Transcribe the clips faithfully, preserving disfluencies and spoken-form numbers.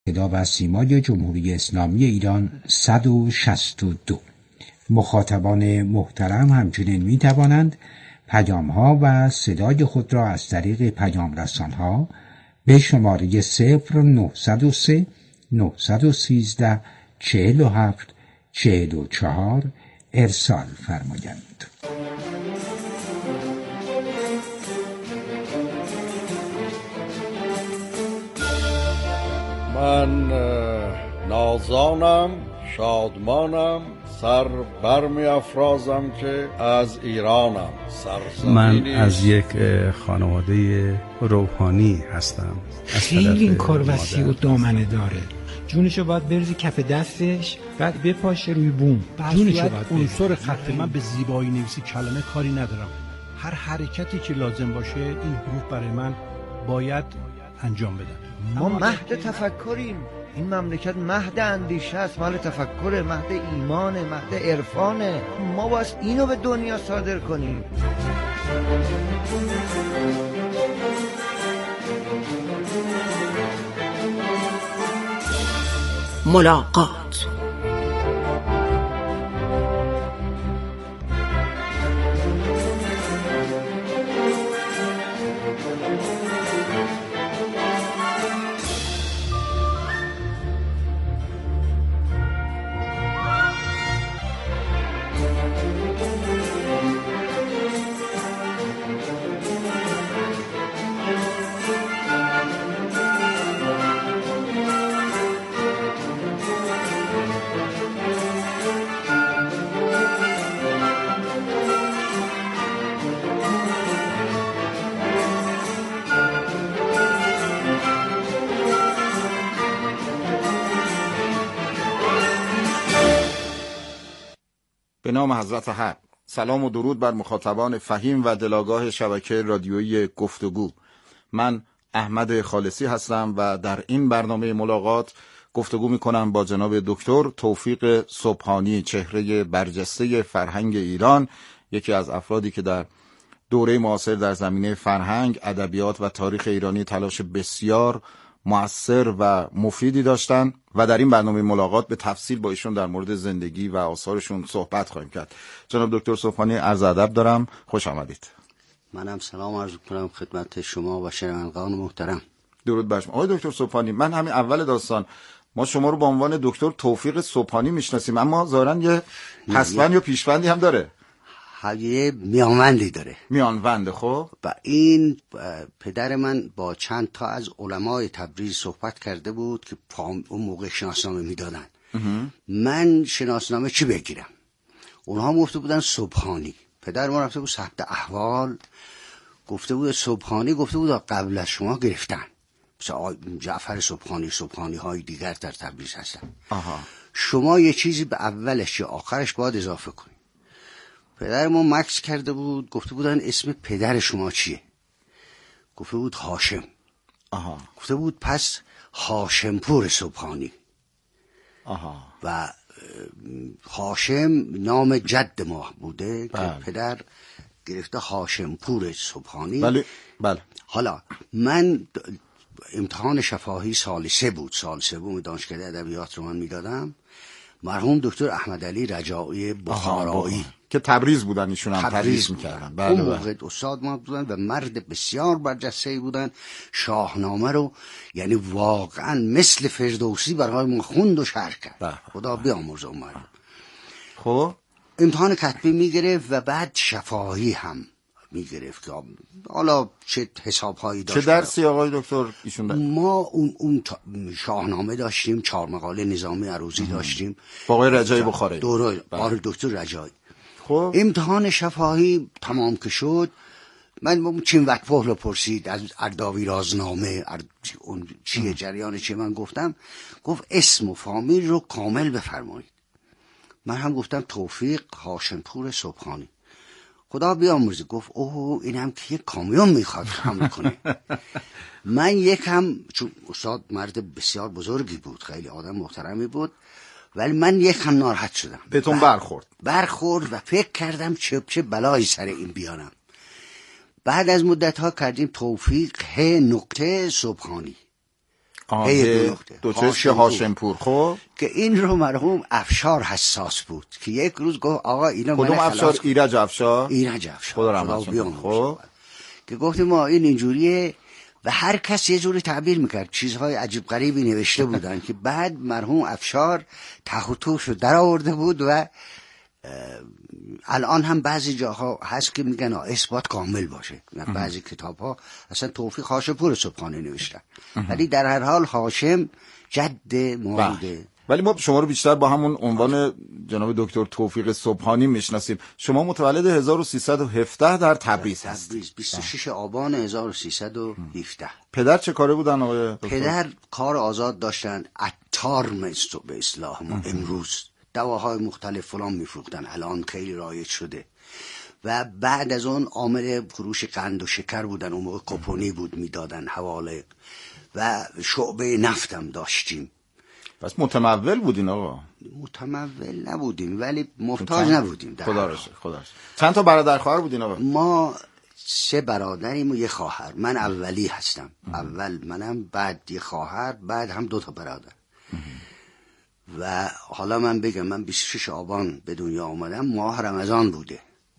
صدا و سیمای جمهوری اسلامی ایران صد و شصت و دو. مخاطبان محترم همچنین می توانند پیام ها و صدای خود را از طریق پیام رسان ها به شماره صفر نهصد و سه نهصد و سیزده چهل و هفت چهل و چهار ارسال فرمایند. من نازانم، شادمانم، سر برمی افرازم که از ایرانم. من از یک خانواده روحانی هستم. خیلی این کار وسیع و دامنه داره. جونشو باید بریزی کف دستش، بعد بپاشه روی بوم. جونشو باید عنصر خط من به زیبایی نویسی کلمه کاری ندارم. هر حرکتی که لازم باشه این حروف برای من باید انجام بدن. ما مهد تفکریم. این مملکت مهد اندیشه است، مال تفکر، مهد ایمانه، مهد عرفانه. ما باید اینو به دنیا صادر کنیم. ملاقات. به نام حضرت حق. سلام و درود بر مخاطبان فهیم و دلاگاه شبکه رادیویی گفتگو. من احمد خالصی هستم و در این برنامه ملاقات گفتگو میکنم با جناب دکتر توفیق سبحانی، چهره برجسته فرهنگ ایران، یکی از افرادی که در دوره معاصر در زمینه فرهنگ، ادبیات و تاریخ ایرانی تلاش بسیار مؤثر و مفیدی داشتن و در این برنامه ملاقات به تفصیل با ایشون در مورد زندگی و آثارشون صحبت خواهیم کرد. جناب دکتر سبحانی، عرض ادب دارم، خوش آمدید. منم سلام عرض می‌کنم خدمت شما و شنوندگان محترم. درود بر شما. آقای دکتر سبحانی، من همین اول داستان ما شما رو به عنوان دکتر توفیق سبحانی میشناسیم، اما ظاهراً یه پسوند یا پیشوندی هم داره. یه میانوندی داره. میانوند. خب و این پدر من با چند تا از علمای تبریز صحبت کرده بود که اون موقع شناسنامه میدادن. من شناسنامه چی بگیرم؟ اونها گفته بودن سبحانی. پدر ما رفته بود ثبت احوال، گفته بود سبحانی، گفته بود قبل از شما گرفتن، مثلا جعفر سبحانی، سبحانی های دیگر در تبریز هستن. آها. شما یه چیزی به اولش یا آخرش باید اضافه کنید. پدر ما مکس کرده بود، گفته بودن اسم پدر شما چیه؟ گفته بود هاشم. آها. گفته بود پس هاشمپور سبحانی. آها. و هاشم نام جد ما بوده بله. که پدر گرفته هاشمپور سبحانی. بله بله. حالا من امتحان شفاهی سال سه بود، سال سوم دانشکده ادبیات رو من میدادم. مرحوم دکتر احمد علی رجایی بخارایی که تبریز بودن، ایشون هم تدریس میکردن. بله. اون موقع استاد ما بودن و مرد بسیار برجسته‌ای بودن. شاهنامه رو یعنی واقعا مثل فردوسی برای ما خوند و شرح کرد. بله. خدا بیامرزه اون مرد. خب امتحان کتبی میگرفت و بعد شفاهی هم میگرفت که حالا چه حسابهایی داشت. چه درسی آقای دکتر ایشون داشت؟ ما اون اون شاهنامه داشتیم، چهار مقاله نظامی عروضی داشتیم با آقای رجایی بخاری. دوره آقای دکتر رجایی. خب امتحان شفاهی تمام که شد، من چین وقت رو پرسید از ارداوی رازنامه ارد... اون چیه جریان چیه، من گفتم، گفت اسم و فامیل رو کامل بفرمایید. من هم گفتم توفیق هاشمپور سبحانی. خدا بیامرزه، گفت اوه اینم که یک کامیون میخواد حمل کنه. من یکم، چون استاد مرد بسیار بزرگی بود، خیلی آدم محترمی بود، ولی من یکم ناراحت شدم. بهتون برخورد؟ برخورد و فکر کردم چه چه بلایی سر این بیانم. بعد از مدت ها کردیم توفیق ه نقطه سبحانی. هی دو نقطه دو چشم هاشمپور. خب که این رو مرحوم افشار حساس بود که یک روز گفت آقا اینا کدوم افشار؟ ایرج افشار. ایرج افشار خدا رحمتش کنه. خب که گفتیم ما این اینجوریه و هر کس یه جوری تعبیر میکرد، چیزهای عجیب غریبی نوشته بودن که بعد مرحوم افشار تحوتوش رو در آورده بود و الان هم بعضی جاها هست که میگن اثبات کامل باشه. بعضی کتاب ها اصلا توفیق هاشمپور صبحانی نوشتن، ولی در هر حال هاشم جد ما بوده. ولی ما شما رو بیشتر با همون عنوان جناب دکتر توفیق صبحانی میشناسیم. شما متولد هزار و سیصد و هفده در تبریز هستید. تبریز بیست و شش آبان هزار و سیصد و هفده. پدر چه کاره بودن آقای دکتر؟ پدر کار آزاد داشتن، عطار به اصطلاح ما امروز دواهای مختلف فلان میفروختن، الان خیلی رایج شده. و بعد از اون عامل فروش قند و شکر بودن، اون موقع کپونی بود میدادن حواله، و شعبه نفتم داشتیم. پس متمول بودین آقا؟ متمول نبودیم ولی محتاج نبودیم. خدا را شکر. خدا را شکر. چند تا برادر خواهر بودین آقا؟ ما سه برادریم و یه خواهر. من اولی هستم. اول منم، بعد یه خواهر، بعد هم دو تا برادر. و حالا من بگم من بیست و شش آبان به دنیا آمدم، ماه رمضان بوده.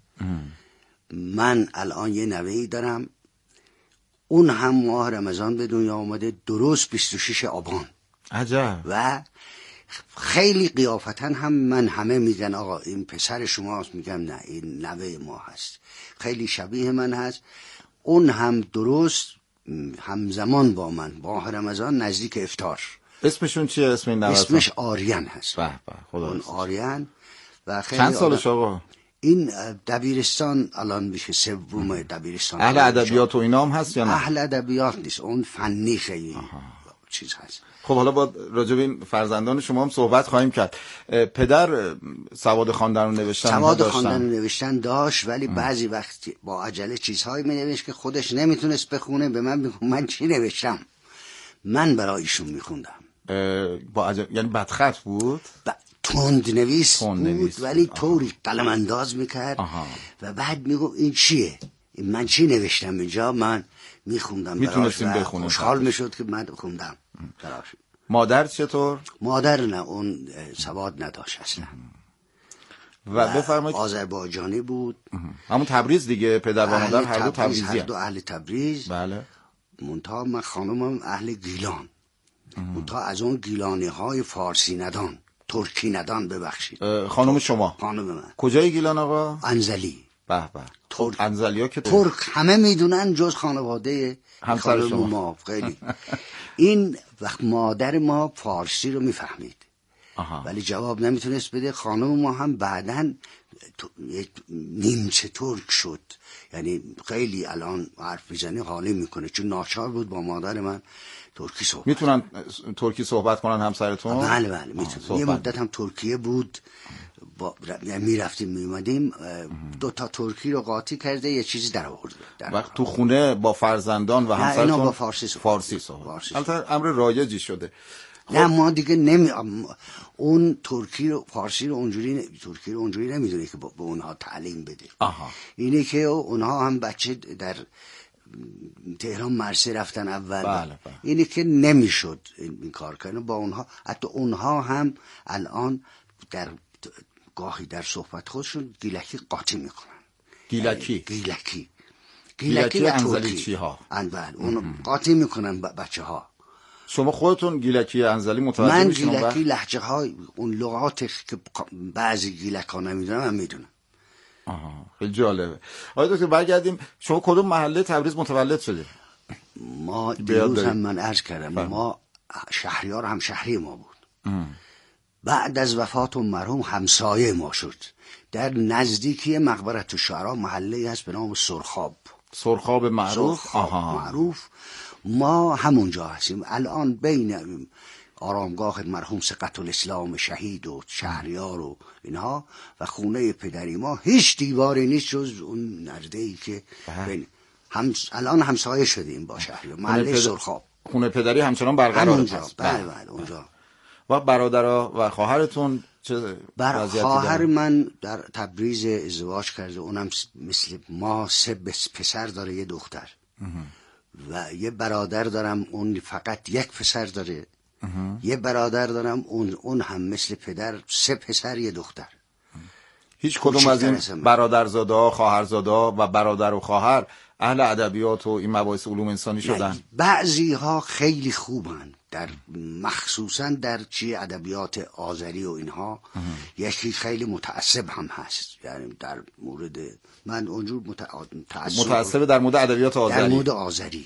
من الان یه نوه‌ای دارم، اون هم ماه رمضان به دنیا آمده، درست بیست و شش آبان. عجب. و خیلی قیافتا هم من همه میگن آقا این پسر شماست، میگم نه این نوه ما هست، خیلی شبیه من هست. اون هم درست همزمان با من ماه رمضان نزدیک افطار. اسمشون چیه؟ اسم این نوه؟ اسمش آریان هست. به به خدا. اون آریان. و خیلی چند سالش آقا؟ این دبیرستان الان میشه سوم دبیرستان. اهل ادبیات و اینا هم هست یا نه؟ اهل ادبیات نیست، اون فنی خیلی چیز هست. خب حالا با راجع به این فرزندان شما هم صحبت خواهیم کرد. پدر سواد خواندن و نوشتن سواد خواندن و نوشتن داشت، ولی م. بعضی وقت با عجله چیزهایی می نوشت که خودش نمیتونست بخونه. به من میگفت من چی نوشتم، من برای ایشون میخوندم. با عجله یعنی بدخط بود؟ ب... تند نویس تند بود نویس. ولی طوری قلم انداز میکرد. آها. و بعد میگفت این چیه، من چی نوشتم اینجا، من میخوندم. میتونستیم بخونیم. خوشحال میشد که من خوندم. مادر چطور؟ مادر نه، اون سواد نداشت اصلا. و بفرمایید. آذربایجانی بود. همون تبریز دیگه، پدر و مادر هر دو تبریزی هر دو اهل تبریز. بله. منتها من خانمم اهل گیلان. منتها از اون گیلانی های فارسی ندان، ترکی ندان، ببخشید. خانم شما؟ خانم من. کجای گیلان آقا؟ انزلی. به به. ترک انزلیا که ترک همه میدونن جز خانواده همسر شما. ما خیلی. این وقت مادر ما فارسی رو میفهمید ولی جواب نمیتونست بده. خانم ما هم بعدن نیمچه ترک شد، یعنی خیلی الان حرف میزنه حالی میکنه، چون ناچار بود با مادر من ترکی صحبت. میتونن ترکی صحبت کنن همسرتون؟ بله بله میتونن. یه مدت هم ترکیه بود، با یعنی میرفتیم میومدیم، دو تا ترکی رو قاطی کرده یه چیزی در آورده. وقت تو خونه با فرزندان و همسرتون اینا با فارسی صحبت. فارسی صحبت. البته امر رایجی شده. خب. نه ما دیگه نمی اون ترکی رو فارسی رو اونجوری ن... ترکی رو اونجوری نمیدونه که به اونها تعلیم بده. آها. اینه که اونها هم بچه در تهران مرسه رفتن اول. بله بله. اینه که نمیشد این کار کردن با اونها. حتی اونها هم الان در گاهی در صحبت خودشون گیلکی قاطی میکنن. گیلکی گیلکی گیلکی انزلی چی ها؟ بله اونو قاطی میکنن بچه ها. شما خودتون گیلکی انزلی متوجه من میشین؟ من گیلکی لهجه های اون لغات که بعضی گیلک ها نمیدونم من میدونم. آها خیلی جالبه. آقای دکتر برگردیم، شما کدوم محله تبریز متولد شده؟ ما دیروز هم من عرض کردم فهم. ما شهریار هم شهری ما بود. ام. بعد از وفات مرحوم همسایه ما شد. در نزدیکی مقبره الشعراء محله هست به نام سرخاب. سرخاب معروف. سرخاب آها. معروف. ما همونجا هستیم الان، بین آرامگاه مرحوم ثقة الاسلام شهید و شهریار و اینها و خونه پدری ما هیچ دیواری نیست جز اون نرده‌ای که بین هم الان همسایه شدیم با شهریار. محله سرخاب. خونه پدری همچنان برقرار هست. بله بله اونجا. و برادرها و خواهرتون چه بر خواهر من در تبریز ازدواج کرده، اونم مثل ما سه پسر داره یه دختر. و یه برادر دارم اون فقط یک پسر داره. یه برادر دارم اون اون هم مثل پدر سه پسر یه دختر. هیچ کدوم از این برادرزاده ها، خواهرزاده ها و برادر و خواهر اهل ادبیات و این مباحث علوم انسانی شدن؟ بعضی ها خیلی خوبن در مخصوصا در چی ادبیات آذری و اینها. یکی خیلی متعصب هم هست، یعنی در مورد من اونجور متعصب متعصب در مورد ادبیات آذری، در مورد آذری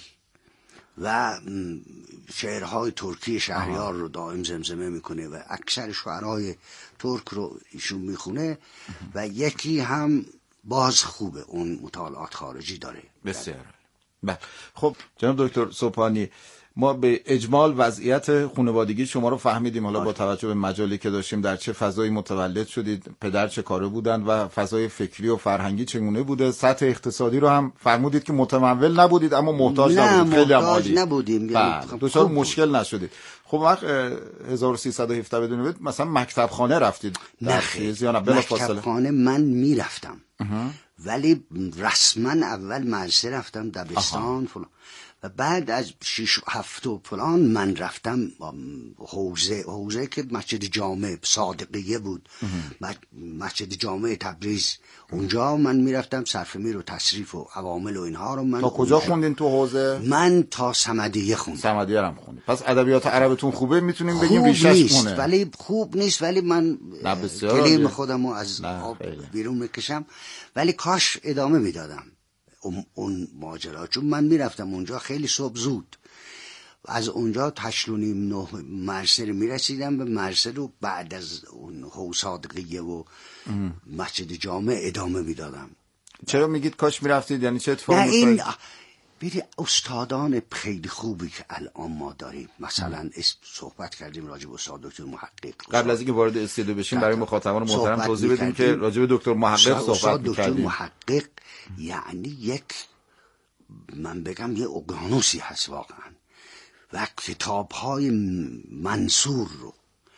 و شعرهای ترکی شهریار رو دائم زمزمه میکنه و اکثر شعرهای ترک رو ایشون میخونه. و یکی هم باز خوبه، اون مطالعات خارجی داره. بسیار بله. خب جناب دکتر سبحانی، ما به اجمال وضعیت خانوادگی شما رو فهمیدیم. حالا با توجه به مجالی که داشتیم، در چه فضایی متولد شدید، پدر چه کاره بودند و فضای فکری و فرهنگی چگونه بوده، سطح اقتصادی رو هم فرمودید که متمول نبودید اما محتاج نبودید. خیلی عالی. نبودیم، یعنی دچار مشکل نشدید. خب وقت هزار و سیصد و هفده بدونید مثلا مکتب خانه رفتید؟ نه خیلی. یا نه مکتب خانه من میرفتم ولی رسما اول مدرسه رفتم، دبستان فلان، و بعد از شش هفت و فلان من رفتم حوزه حوزه که مسجد جامع صادقیه بود، مسجد جامع تبریز. اونجا من میرفتم صرف میر و تصریف و عوامل و اینها رو. من تا کجا خوندین تو حوزه؟ من تا صمدیه خوندم. صمدیه هم خوندید. پس ادبیات عربتون خوبه، میتونیم بگیم خوب ریشش نیست خونه. ولی خوب نیست، ولی من کلیم خودم رو از آب بیرون میکشم. ولی کاش ادامه میدادم اون ماجرا، چون من میرفتم اونجا خیلی صبح زود، از اونجا هشت و نیم نه مرسه رو میرسیدم به مرسه رو بعد از اون حوصادقیه و مسجد جامع ادامه میدادم. چرا میگید کاش میرفتید؟ یعنی چه اتفاقی نه این بیدی استادان خیلی خوبی که الان ما داریم، مثلا صحبت کردیم راجب استاد دکتر محقق. قبل از اینکه وارد استودیو بشیم برای مخاطبان محترم توضیح بدیم که راجب دکتر محقق صحبت می‌کردیم. دکتر محقق یعنی یک، من بگم یه اقیانوسی هست واقعا، و کتاب‌های منصور رو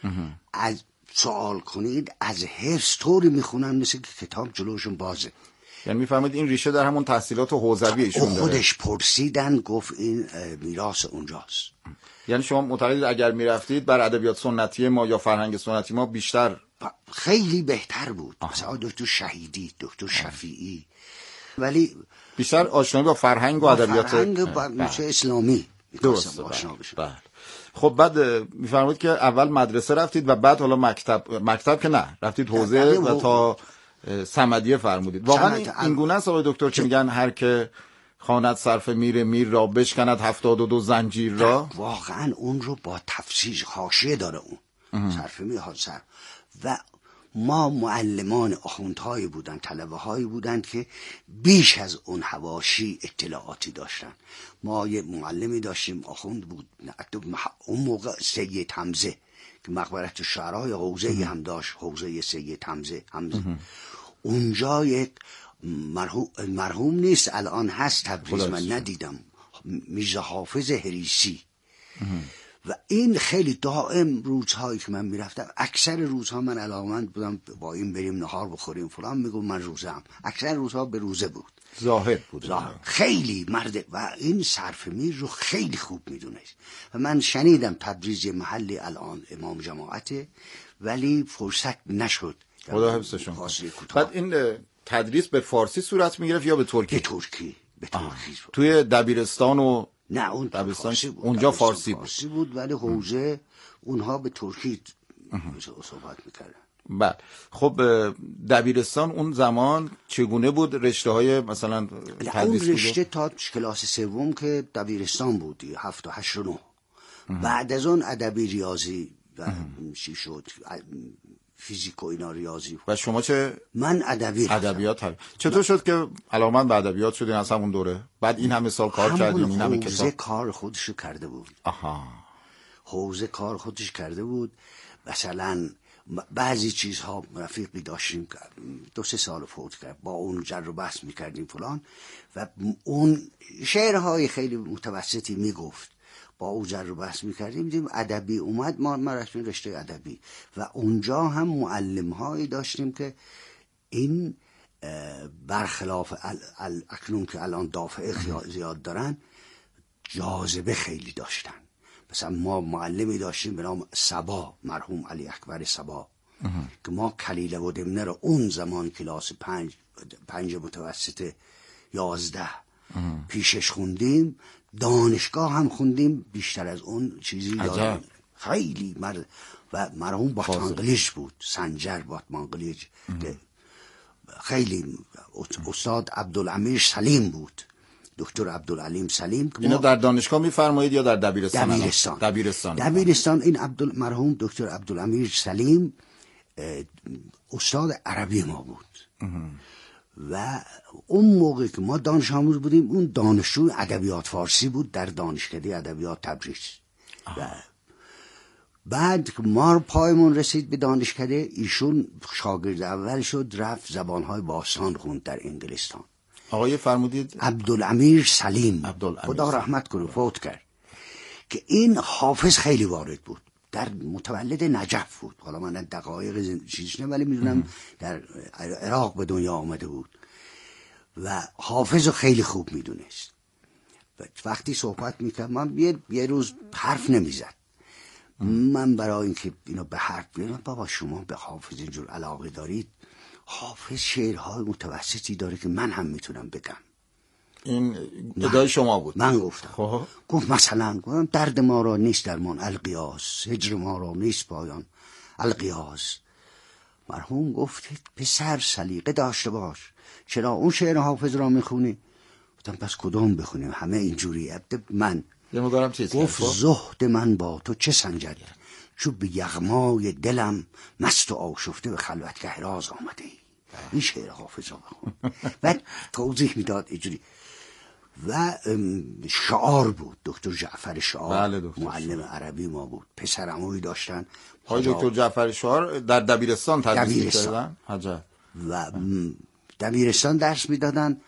از سوال کنید از حفظ طوری میخونن مثل که کتاب جلوشون بازه. یعنی میفهمید این ریشه در همون تحصیلات و حوزوی ایشون داره. خودش پرسیدن گفت این میراث اونجاست. یعنی شما معتقدید اگر میرفتید بر ادبیات سنتی ما یا فرهنگ سنتی ما بیشتر خیلی بهتر بود؟ مثلا دکتر شهیدی، دکتر شفیعی، ولی بیشتر آشنایی با فرهنگ و ادبیات فرهنگ با اسلامی درست آشنا بشه. خب بعد میفرمایید که اول مدرسه رفتید و بعد حالا مکتب مکتب که نه رفتید حوزه و تا صمدیه فرمودید. واقعا این گونه است آقای دکتر که میگن هر که خواند صرف میر میر را بشکند هفتاد و دو زنجیر را؟ واقعا اون رو با تفسیر حاشیه داره اون صرف میر ها سر. و ما معلمان آخوندهایی بودن، طلبه هایی بودن که بیش از اون حواشی اطلاعاتی داشتن. ما یه معلمی داشتیم آخوند بود اون موقع، سید حمزه که مقبرت شعرهای حوزه هم داشت، حوزه سید حمزه حمزه. اونجا یک مرحوم, مرحوم نیست الان هست تبریز، من ندیدم، میرزا حافظ هریسی. و این خیلی دائم روزهایی که من میرفتم، اکثر روزها من علاقمند بودم با این بریم نهار بخوریم فلان، میگم من روزم، اکثر روزها به روزه بود، زاهد بود زاهد. خیلی مرد و این صرف میر رو خیلی خوب میدونه. و من شنیدم تبریز محلی الان امام جماعته ولی فرصت نشد. خدا حفظشون. بعد این تدریس به فارسی صورت میگرفت یا به ترکی؟ به ترکی. به ترکی. توی دبیرستان و نه اون دبیرستان فارسی بود. اونجا فارسی بود. فارسی بود ولی حوزه اونها به ترکی صحبت میکردن. بله. خب دبیرستان اون زمان چگونه بود؟ رشته های مثلا تدریس اون رشته تا کلاس سوم که دبیرستان بود، هفت و هشت و نه. بعد از اون ادبی ریاضی و چی شد، فیزیک و اینا ریاضی. و شما چه؟ من ادبی ادبیات هم. چطور شد که علاقمند به ادبیات شدین از همون دوره؟ بعد این همه سال کار کردین، این همه کتاب. حوزه کار خودش کرده بود. آها. حوزه کار خودش کرده بود. مثلا بعضی چیزها رفیقی داشتیم که دو سه سال فوت کرد، با اون جر و بحث میکردیم فلان، و اون شعرهای خیلی متوسطی میگفت، با او جر و بحث میکردیم. دیدیم ادبی اومد، ما ما رفتیم رشته ادبی و اونجا هم معلم هایی داشتیم که این برخلاف ال ال اکنون که الان دافعه زیاد دارن، جاذبه خیلی داشتن. مثلا ما معلمی داشتیم به نام صبا، مرحوم علی اکبر صبا، که ما کلیله و دمنه رو اون زمان کلاس پنج پنج متوسط یازده پیشش خوندیم، دانشگاه هم خوندیم، بیشتر از اون چیزی یادم خیلی مرد. و مرحوم باتمانقلیج بود، سنجر باتمانقلیج، خیلی استاد عبدالامیر سلیم بود، دکتر عبدالعلیم سلیم. اینا در دانشگاه میفرمایید یا در دبیرستان؟ دبیرستان. دبیرستان. دبیرستان. این عبدال مرحوم دکتر عبدالامیر سلیم استاد عربی ما بود. و اون موقع که ما دانش آموز بودیم، اون دانشجو ادبیات فارسی بود در دانشکده ادبیات تبریز. و بعد که ما پایمون رسید به دانشکده، ایشون شاگرد اول شد، رفت زبانهای باستان خوند در انگلستان. آقای فرمودید عبدالامیر سلیم، عبدالامیر خدا رحمت کنه، فوت کرد. که این حافظ خیلی وارد بود، در متولد نجف بود، حالا من دقایق چیزش نه ولی میدونم در عراق به دنیا آمده بود و حافظ رو خیلی خوب میدونست. وقتی صحبت میکرد من یه, یه روز حرف نمیزد، من برای اینکه اینو به حرف بیارم، بابا شما به حافظ اینجور علاقه دارید، حافظ شعرهای متوسطی داره که من هم میتونم بگم. این ادعای شما بود؟ من گفتم. خواه. گفت مثلا گفتم درد ما را نیست درمان القیاس، هجر ما را نیست پایان القیاس. مرحوم گفت پسر سلیقه داشته باش، چرا اون شعر حافظ را میخونی؟ گفتم پس کدوم بخونیم؟ همه اینجوری. من یه مقدارم چیز گفت زهد من با تو چه سنجد، چو به یغمای دلم مست و آشفته به خلوتگه راز آمده ای. این شعر حافظ را بخون. بعد توضیح میداد اینجوری. و شعار بود، دکتر جعفر شعار. بله دکتر معلم شعار. عربی ما بود، پسر عمویی داشتن. های دکتر جعفر شعار در دبیرستان تدریس می‌کردن. عجب. و دبیرستان درس میدادن.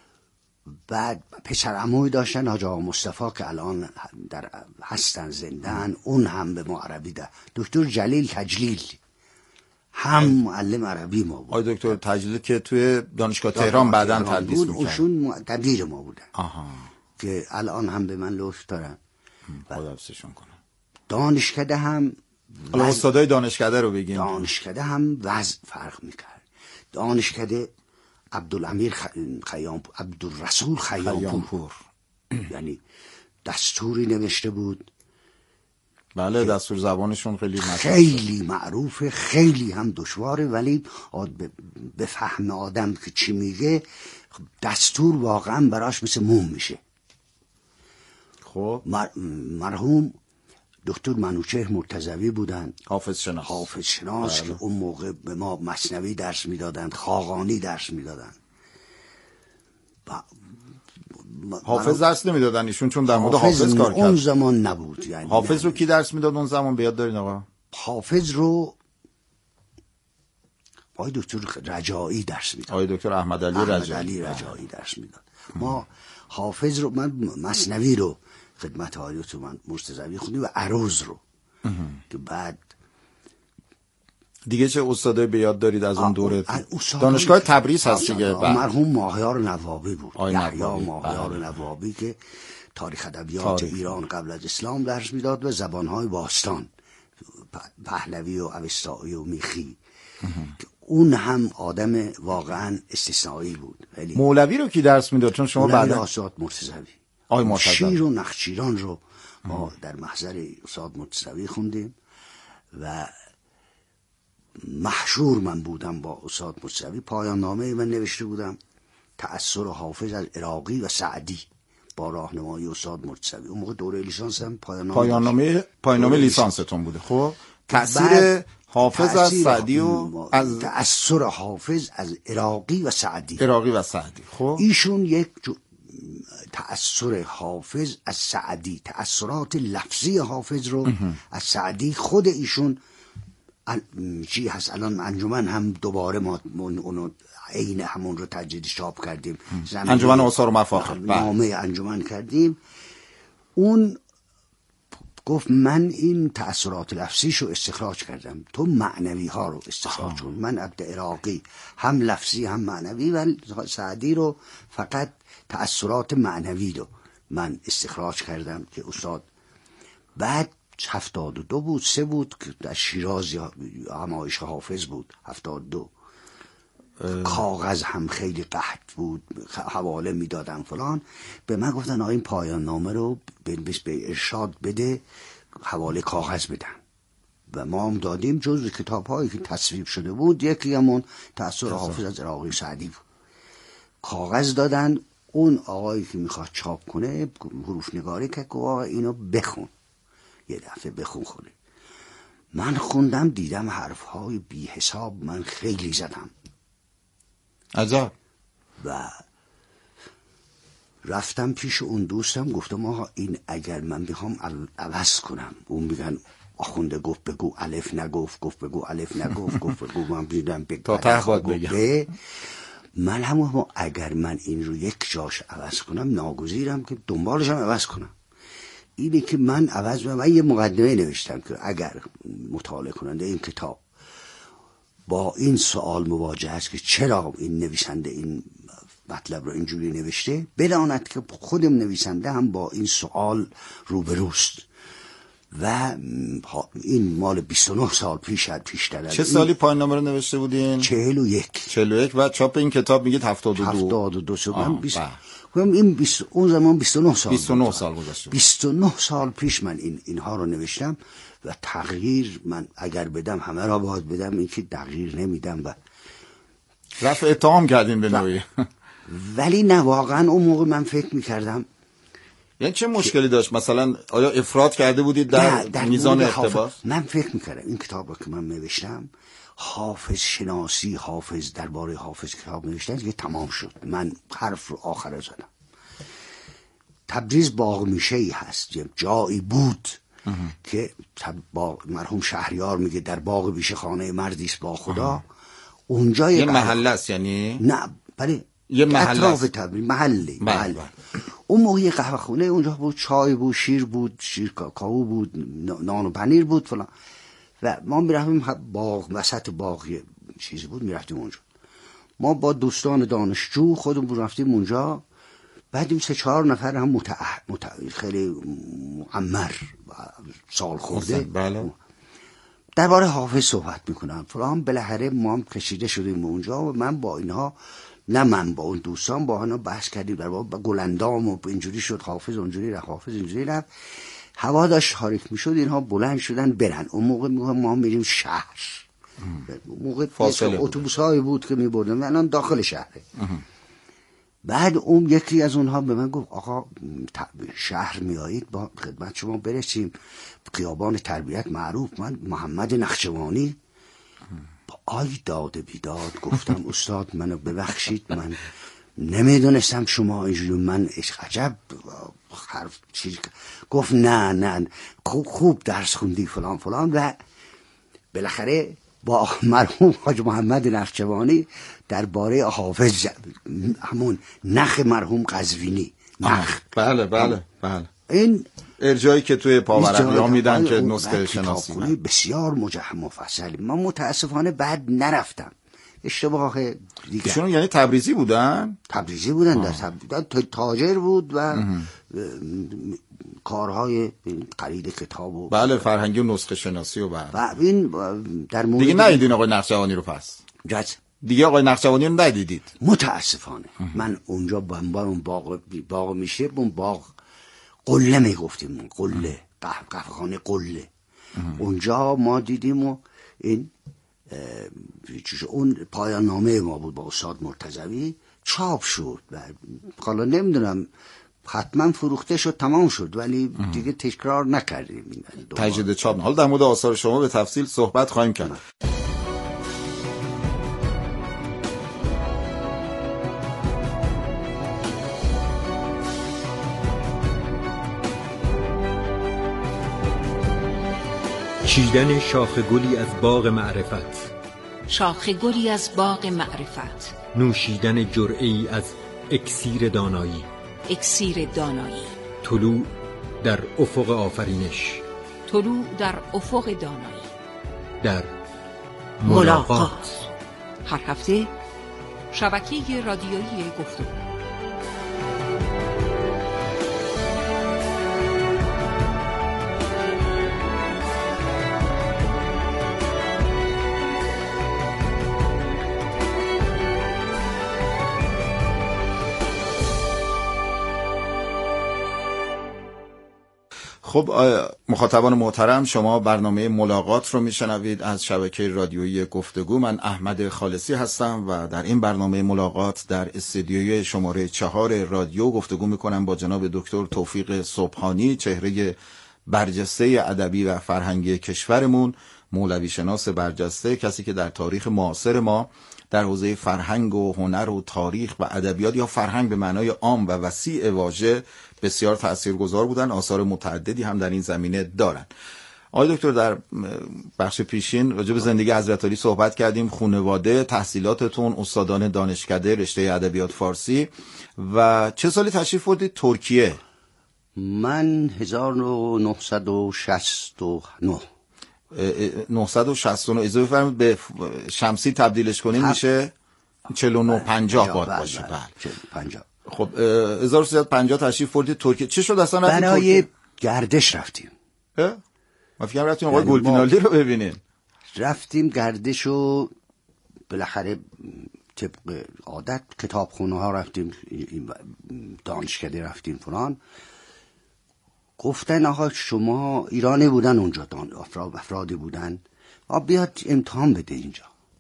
بعد پسر عمویی داشتن، حاج آقا مصطفی که الان در هستن زندن، اون هم به ما عربی ده. دکتر جلیل تجلیل هم معلم عربی ما بود. آقای دکتر تجلیل که توی دانشگاه تهران بعداً تدریس می‌کرد. اوشون دبیر ما بودن. آها. که الان هم به من لطف دارن. خدا حفظشون کنه. دانشکده هم حالا استادای دانشکده رو بگیم. دانشکده هم وضع فرق میکرد. دانشکده عبدالامیر خیام عبدالرسول خیام پور، یعنی دستوری نوشته بود. بله دستور زبانشون خیلی خیلی معروفه، خیلی هم دشواره، ولی به فهم آدم که چی میگه دستور واقعا براش مثل موم میشه. خب مر... مرحوم دکتر منوچهر مرتضوی بودن، حافظ شناس. حافظ شناس که اون موقع به ما مثنوی درس میدادن، خاقانی درس میدادن. ب... حافظ درس نمیدادن ایشون چون در مورد حافظ, حافظ کار کرد. اون زمان نبود. یعنی حافظ رو کی درس میداد اون زمان؟ بیاد دارین آقا؟ حافظ رو آقای دکتر رجایی درس میداد. آقای دکتر احمد علی رجایی. احمد علی رجایی درس میداد. ما حافظ رو، من مثنوی رو خدمت آقای دکتر مرتضوی خوندیم و عروض رو که بعد دیگه چه استادای به یاد دارید از اون دوره؟ دانشگاه تبریز هست دیگه. مرحوم ماهیار نوابی بود، یحیی ماهیار نوابی که تاریخ ادبیات ایران قبل از اسلام درس میداد و زبانهای باستان، پهلوی و اوستایی و میخی. اون هم آدم واقعا استثنایی بود. مولوی رو کی درس میداد؟ چون شما بعد استاد مرتضوی آقای مرتضوی شیر و نخچیران رو ما در محضر استاد مرتضوی خوندیم و محشور من بودم با استاد مرتضوی. پایان نامه من نوشته بودم تأثیر حافظ از عراقی و سعدی با راهنمایی استاد مرتضوی. اون موقع دوره لیسانس هم پایان نامه پایان نامه پایان نامه لیسانستون بوده. خب تأثیر حافظ از سعدی و از تأثیر حافظ از عراقی و سعدی عراقی و سعدی. خب ایشون یک جو... تأثیر حافظ از سعدی، تأثیرات لفظی حافظ رو از سعدی، خود ایشون چی هست الان انجمن هم دوباره ما اونو عین همون رو تجدید چاپ کردیم، انجمن آثار و مفاخر، نامه انجمن کردیم. اون گفت من این تأثیرات لفظیشو استخراج کردم، تو معنوی ها رو استخراج کن. من عبد عراقی هم لفظی هم معنوی و سعدی رو فقط تأثیرات معنوی رو من استخراج کردم که استاد بعد هفتاد و دو بود سه بود که در شیراز همایش حافظ بود هفتاد و دو کاغذ هم خیلی قحط بود حواله میدادن فلان به من گفتن آقا این پایان نامه رو به ارشاد بده حواله کاغذ بدن و ما هم دادیم. جزو کتاب هایی که تصویب شده بود یکی همون تأثیر حافظ از عراقی سعدی بود. کاغذ دادن اون آقایی که میخواد چاپ کنه حروف نگاری که آقا اینو بخون یه دفعه بخون خونه. من خوندم دیدم حرف های بی حساب من خیلی زدم عجب. و رفتم پیش اون دوستم گفتم آقا این اگر من بخوام عوض کنم اون میگن آخونده گفت بگو الف نگفت گفت بگو الف نگفت گفت بگو من دیدم بگو تا ته خود بگم من همون اگر من این رو یک جاش عوض کنم ناگزیرم که دنبالش هم عوض کنم. اینه که من عوض کنم. من یه مقدمه نوشتم که اگر مطالعه کننده این کتاب با این سوال مواجه است که چرا این نویسنده این مطلب رو اینجوری نوشته بداند که خودم نویسنده هم با این سوال روبروست و این مال بیست و نه سال پیش پیشتر. چه سالی پایان نامه رو نوشته بودین؟ چهل و یک. چهل و یک و چاپ این کتاب میگید هفتاد و دو. هفتاد و دو سال. بیست این بیست اون زمان بیست و نه سال. بیست و نه سال گذشته. بیست و نه سال پیش من این اینها رو نوشتم و تغییر من اگر بدم همه را باید بدم این که تغییر نمیدم و رفع اتهام کردین به نوعی. ولی نه واقعا اون موقع من فکر میکردم یعنی چه مشکلی داشت؟ مثلا آیا افراط کرده بودید در, در میزان اقتباس؟ من فکر میکردم این کتاب رو که من نوشتم حافظ شناسی حافظ درباره حافظ کتاب نوشتم که تمام شد. من حرف رو آخر زدم. تبریز باغ میشه‌ای هست یه جایی بود که باغ مرحوم شهریار میگه در باغ بیشه خانه مردی است با خدا. اونجا یه محله است یعنی؟ نه بله یه محله اطراف تبریز محله محله. اون موقع یه قهوه خونه اونجا بود چای بود شیر بود شیر کاکائو بود نان و پنیر بود فلان و ما میرفتیم باغ وسط باغ چیزی بود میرفتیم اونجا. ما با دوستان دانشجو خودمون رفتیم اونجا بعدیم سه چهار نفر هم متع... متع... خیلی معمر سال خورده بله. درباره حافظ صحبت میکنن فلان. بالاخره ما هم کشیده شدیم اونجا و من با اینها نه من با اون دوستان با اینا بحث کردیم در با گلندام و اینجوری شد حافظ اونجوری رفت حافظ اینجوری رفت. هوا داشت تاریک میشد اینها بلند شدن برن. اون موقع میگم ما میریم شهر. اون موقع اتوبوس هایی بود که میبردن الان داخل شهره. بعد اون یکی از اونها به من گفت آقا شهر میایید با خدمت شما برسیم خیابان تربیت معروف من محمد نخچوانی آی داد بیداد گفتم استاد منو ببخشید من نمیدونستم شما اینجوری من عجب حرف چیز گفت نه نه خوب, خوب درس خوندی فلان فلان و بالاخره با مرحوم حاج محمد نخچوانی درباره حافظ همون نخ مرحوم قزوینی نخ بله بله بله این ارجایی که توی پاورقی ها میدن که نسخه شناسی بسیار مجهم مفصل. من متاسفانه بعد نرفتم اشتباه دیگه. ایشون یعنی تبریزی بودن؟ تبریزی بودن در تبریز تاجر بود و کارهای خرید کتاب و بله فرهنگی و نسخه شناسی و بعد و این در مورد دیگه ندیدین آقای نخچوانی رو پس؟ جز دیگه آقای نخچوانی رو ندیدید؟ متاسفانه من اونجا با اون باغ باغ میشه اون باغ قله میگفتیم قله قهوه‌خانه قله اونجا ما دیدیم و این اون پایان نامه ما بود با استاد مرتضوی چاپ شد و حالا نمیدونم حتما فروخته شد تمام شد ولی دیگه تکرار نکردیم تجدید چاپ. حالا در مورد آثار شما به تفصیل صحبت خواهیم کرد. چیدن شاخ گلی از باغ معرفت شاخ گلی از باغ معرفت نوشیدن جرعه‌ای از اکسیر دانایی اکسیر دانایی طلوع در افق آفرینش طلوع در افق دانایی در ملاقات, ملاقات. هر هفته شبکه رادیویی گفتگو خب مخاطبان محترم، شما برنامه ملاقات رو میشنوید از شبکه رادیویی گفتگو. من احمد خالصی هستم و در این برنامه ملاقات در استودیوی شماره چهار رادیو گفتگو میکنم با جناب دکتر توفیق سبحانی، چهره برجسته ادبی و فرهنگی کشورمون، مولوی شناس برجسته، کسی که در تاریخ معاصر ما در حوزه فرهنگ و هنر و تاریخ و ادبیات یا فرهنگ به معنای عام و وسیع واژه بسیار تاثیرگذار بودن. آثار متعددی هم در این زمینه دارن. آقای دکتر، در بخش پیشین راجع به زندگی حضرت علی صحبت کردیم، خانواده، تحصیلاتتون، استادان دانشکده رشته ادبیات فارسی و چه سالی تشریف بردید ترکیه؟ من هزار و نهصد و شصت و نه نهصد و شصت و نه اضافه فرمایید به شمسی تبدیلش کنیم میشه چهل و نه پنجاه باد باشه. بله پنجاه. خب هزار و سیصد و پنجاه تشریف بردید ترکیه. چه شد اصلا رفتید برای گردش رفتیم؟ اه ما فکر رفتیم آقای گلپینالی رو ببینین. رفتیم گردش و بالاخره طبق عادت کتابخونه ها رفتیم، دانشکده رفتیم فلان. گفتن آقا شما ایرانی بودن اونجا، افراد افرادی بودن، آقا بیاد امتحان بده اینجا.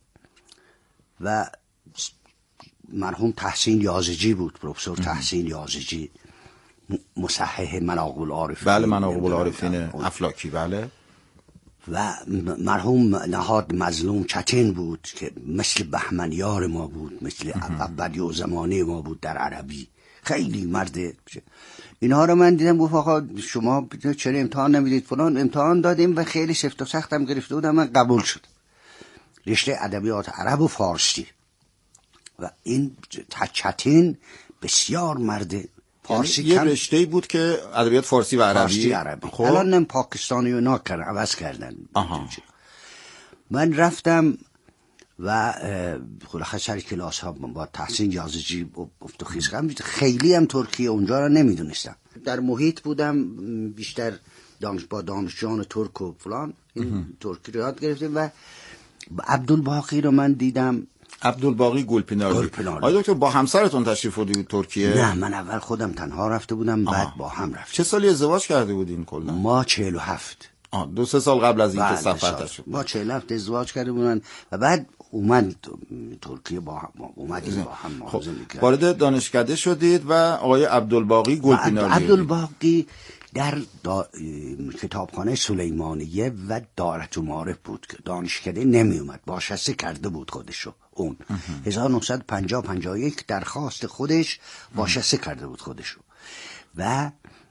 و مرحوم تحسین یازجی بود، پروفسور تحسین یازجی، مصحح مناقب العارفین. بله مناقب العارفین افلاکی. بله. و مرحوم نهاد مظلوم چتین بود که مثل بهمنیار ما بود، مثل عبدی و زمانه ما بود در عربی، خیلی مرد. اینها رو من دیدم، گفت آقا شما چرا امتحان نمیدید فلان. امتحان دادیم و خیلی سفت و سختم گرفته بودم، من قبول شد رشته ادبیات عرب و فارسی. و این چتین بسیار مرد فارسی، یعنی یه رشته بود که ادبیات فارسی و عربی. فارسی عربی. خب الان نم پاکستانی و اینا کردن، عوض کردن. آها. من رفتم و خلاصه سر کلاس ها با تحسین یازجی افتخیز کردم. خیلی هم ترکیه اونجا را نمیدونستم، در محیط بودم بیشتر دانش با دانشجویان ترک و فلان، این ترکی رو یاد گرفتیم. و عبدالباقی رو من دیدم، عبدالباقی گلپینالی. آقای دکتر با همسرتون تشریف بردید ترکیه؟ نه، من اول خودم تنها رفته بودم. آه. بعد با هم رفتیم. چه سالی ازدواج کرده بودین کلا؟ ما چهل و هفت. آه دو سه سال قبل از اینکه سفر تشریف. ما چهل و هفت ازدواج کرده بودن و بعد اومد ترکیه با هم اومدیم با هم خب. وارد دانشکده شدید و آقای عبدالباقی گلپینالی. عبدالباقی در دا... کتابخانه سلیمانیه و دارت المعارف بود که دانشکده نمی اومد، بازنشسته کرده بود خودشو. اون هزار و نهصد و پنجاه پنجاه و یک درخواست خودش بازنشسته کرده بود خودشو و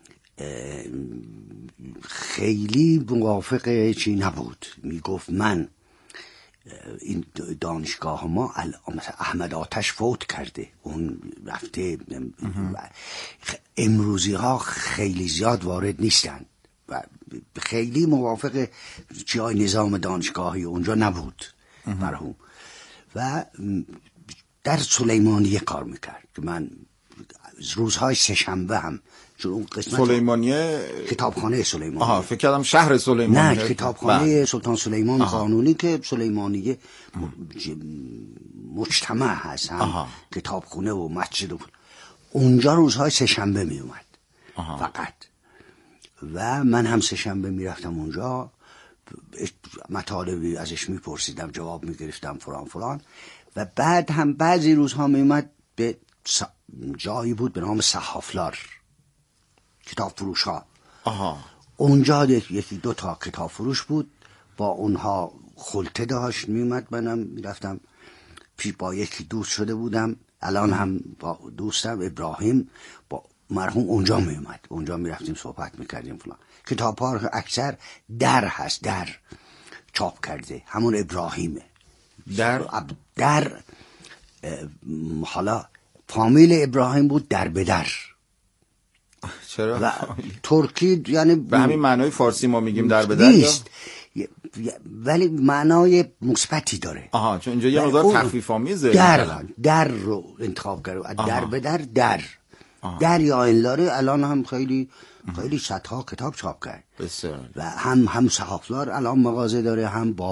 خیلی موافق چی نبود. میگفت من این دانشگاه ما مثلا احمد آتش فوت کرده، اون رفته، امروزی ها خیلی زیاد وارد نیستن و خیلی موافق جای نظام دانشگاهی اونجا نبود مرحوم. و در سلیمانیه کار میکرد که من روزهای سه‌شنبه هم اون قسمت سلیمانیه کتابخانه سلیمانیه. آها فکر کردم شهر سلیمانیه. نه، کتابخانه با. سلطان سلیمان آها. قانونی که سلیمانیه مجتمع هست، هم کتابخونه و مسجد و اونجا روزهای سه‌شنبه می اومد فقط. و من هم سه‌شنبه میرفتم اونجا، مطالبی ازش میپرسیدم، جواب میگرفتم فلان فلان. و بعد هم بعضی روزها میومد به جایی بود به نام صحافلار، کتاب فروش ها. آها. اونجا یکی دو تا کتاب فروش بود، با اونها خلطه داشت میومد. منم میرفتم پی با یکی دوست شده بودم، الان هم با دوستم ابراهیم با مرحوم اونجا میومد، اونجا میرفتیم صحبت میکردیم فلان. کتاب ها اکثر در هست، در چاپ کرده، همون ابراهیمه. در در حالا فامیل ابراهیم بود، در به در. چرا؟ و ترکی یعنی به همین معنای فارسی ما میگیم در به در نیست، ولی معنای مثبتی داره. آها، چون اینجا یه مقدار تخفیف آمیزه. در در رو انتخاب کرد، در به در در آها. در یا انلاره الان هم خیلی خیلی صدها کتاب چاپ کرد. بسیار. و هم هم صحافلار الان مغازه داره، هم با